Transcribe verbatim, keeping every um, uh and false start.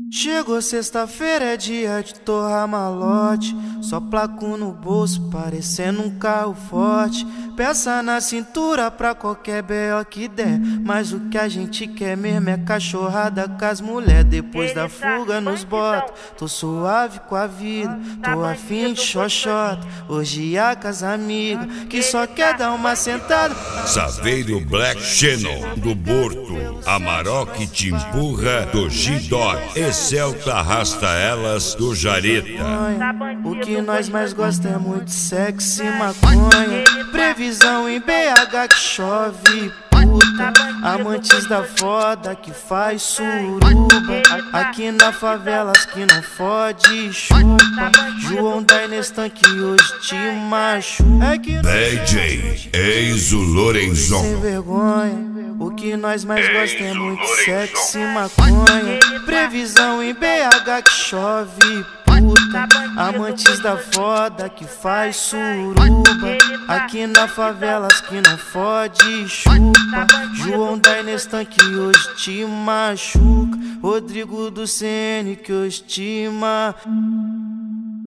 Chegou sexta-feira, é dia de torrar malote. Só placo no bolso, parecendo um carro forte. Peça na cintura pra qualquer B O que der. Mas o que a gente quer mesmo é cachorrada com as mulher. Depois da fuga nos bota, tô suave com a vida. Tô afim de xoxota, hoje a com as amigas que só quer dar uma sentada. Saveiro Black Channel do Borto, Amarok te empurra do G-Dog e Celta arrasta elas do Jareta. O que nós mais gostamos é muito sexo e maconha. Previsão em B H que chove, puta. Amantes da foda que faz suruba. Aqui na favela as que não fode chupa. João da Nestan que hoje te machuca. D J eis o Lorenzon. Sem vergonha. O que nós mais gostamos é muito sexo e maconha. Previsão em B H que chove, puta. Amantes da foda que faz suruba. Aqui na favela as que não fode chupa. João da Nestan que hoje te machuca. Rodrigo do C N que hoje te machuca.